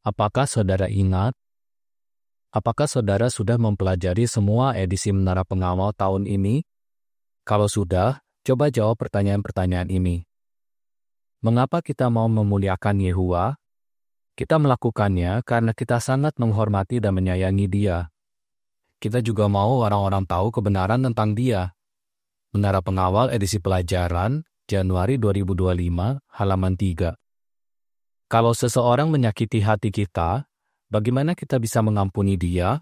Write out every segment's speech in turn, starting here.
Apakah saudara ingat? Apakah saudara sudah mempelajari semua edisi Menara Pengawal tahun ini? Kalau sudah, coba jawab pertanyaan-pertanyaan ini. Mengapa kita mau memuliakan Yehuwa? Kita melakukannya karena kita sangat menghormati dan menyayangi Dia. Kita juga mau orang-orang tahu kebenaran tentang Dia. Menara Pengawal edisi pelajaran, Januari 2025, halaman 3. Kalau seseorang menyakiti hati kita, bagaimana kita bisa mengampuni dia?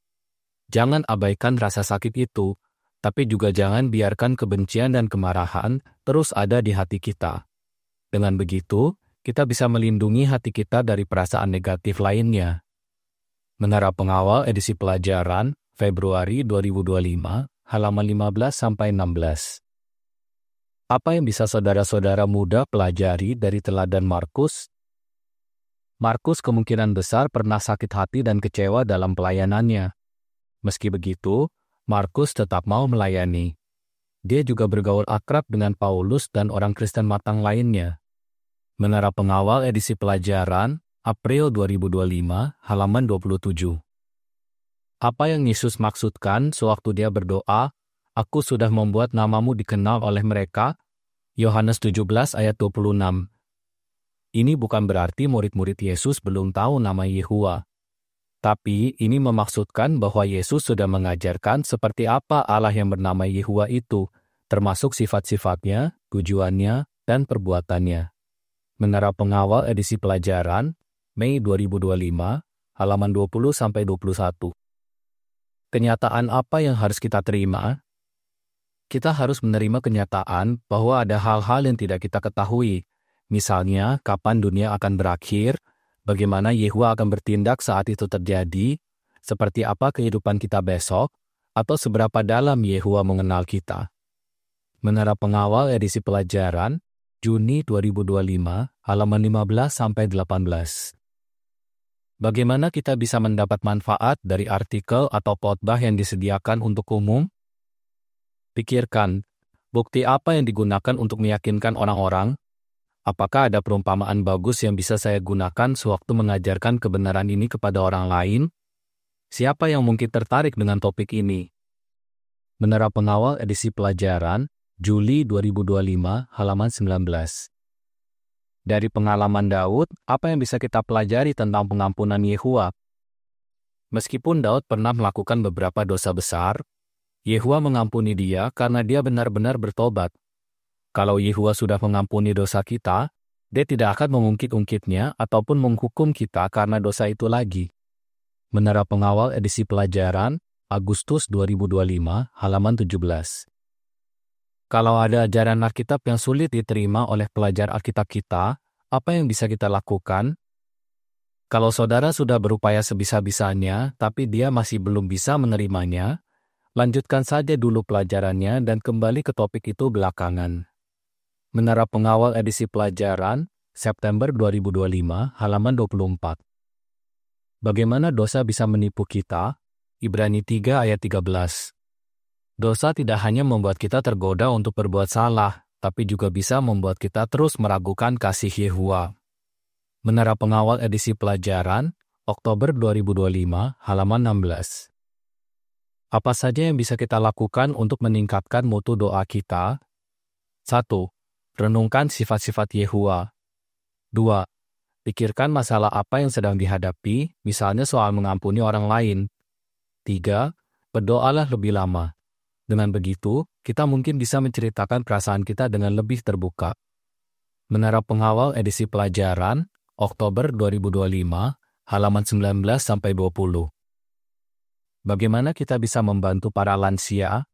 Jangan abaikan rasa sakit itu, tapi juga jangan biarkan kebencian dan kemarahan terus ada di hati kita. Dengan begitu, kita bisa melindungi hati kita dari perasaan negatif lainnya. Menara Pengawal edisi pelajaran, Februari 2025, halaman 15-16. Apa yang bisa saudara-saudara muda pelajari dari teladan Markus? Markus kemungkinan besar pernah sakit hati dan kecewa dalam pelayanannya. Meski begitu, Markus tetap mau melayani. Dia juga bergaul akrab dengan Paulus dan orang Kristen matang lainnya. Menara Pengawal edisi pelajaran, April 2025, halaman 27. Apa yang Yesus maksudkan sewaktu dia berdoa, "Aku sudah membuat namamu dikenal oleh mereka"? Yohanes 17 ayat 26. Ini bukan berarti murid-murid Yesus belum tahu nama Yehuwa. Tapi ini memaksudkan bahwa Yesus sudah mengajarkan seperti apa Allah yang bernama Yehuwa itu, termasuk sifat-sifatnya, tujuannya, dan perbuatannya. Menara Pengawal edisi pelajaran, Mei 2025, halaman 20-21. Kenyataan apa yang harus kita terima? Kita harus menerima kenyataan bahwa ada hal-hal yang tidak kita ketahui. Misalnya, kapan dunia akan berakhir, bagaimana Yehuwa akan bertindak saat itu terjadi, seperti apa kehidupan kita besok, atau seberapa dalam Yehuwa mengenal kita. Menara Pengawal edisi pelajaran, Juni 2025, halaman 15-18. Bagaimana kita bisa mendapat manfaat dari artikel atau khotbah yang disediakan untuk umum? Pikirkan, bukti apa yang digunakan untuk meyakinkan orang-orang? Apakah ada perumpamaan bagus yang bisa saya gunakan sewaktu mengajarkan kebenaran ini kepada orang lain? Siapa yang mungkin tertarik dengan topik ini? Menara Pengawal edisi pelajaran, Juli 2025, halaman 19. Dari pengalaman Daud, apa yang bisa kita pelajari tentang pengampunan Yehuwa? Meskipun Daud pernah melakukan beberapa dosa besar, Yehuwa mengampuni dia karena dia benar-benar bertobat. Kalau Yehuwa sudah mengampuni dosa kita, dia tidak akan mengungkit-ungkitnya ataupun menghukum kita karena dosa itu lagi. Menara Pengawal edisi pelajaran, Agustus 2025, halaman 17. Kalau ada ajaran Alkitab yang sulit diterima oleh pelajar Alkitab kita, apa yang bisa kita lakukan? Kalau saudara sudah berupaya sebisa-bisanya, tapi dia masih belum bisa menerimanya, lanjutkan saja dulu pelajarannya dan kembali ke topik itu belakangan. Menara Pengawal edisi pelajaran, September 2025, halaman 24. Bagaimana dosa bisa menipu kita? Ibrani 3 ayat 13. Dosa tidak hanya membuat kita tergoda untuk berbuat salah, tapi juga bisa membuat kita terus meragukan kasih Yehuwa. Menara Pengawal edisi pelajaran, Oktober 2025, halaman 16. Apa saja yang bisa kita lakukan untuk meningkatkan mutu doa kita? 1. Renungkan sifat-sifat Yehuwa. 2. Pikirkan masalah apa yang sedang dihadapi, misalnya soal mengampuni orang lain. 3. Berdoalah lebih lama. Dengan begitu, kita mungkin bisa menceritakan perasaan kita dengan lebih terbuka. Menara Pengawal edisi pelajaran, Oktober 2025, halaman 19-20. Bagaimana kita bisa membantu para lansia?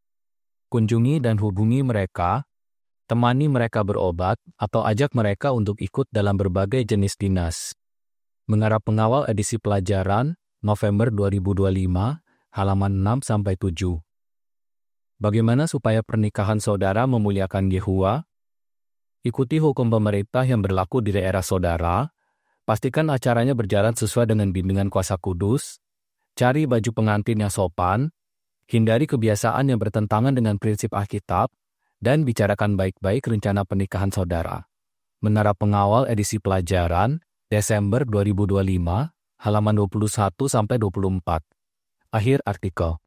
Kunjungi dan hubungi mereka, temani mereka berobat, atau ajak mereka untuk ikut dalam berbagai jenis dinas. Menara Pengawal edisi pelajaran, November 2025, halaman 6-7. Bagaimana supaya pernikahan saudara memuliakan Yehuwa? Ikuti hukum pemerintah yang berlaku di daerah saudara, pastikan acaranya berjalan sesuai dengan bimbingan Kuasa Kudus, cari baju pengantin yang sopan, hindari kebiasaan yang bertentangan dengan prinsip Alkitab, dan bicarakan baik-baik rencana pernikahan saudara. Menara Pengawal edisi pelajaran, Desember 2025, halaman 21-24. Akhir artikel.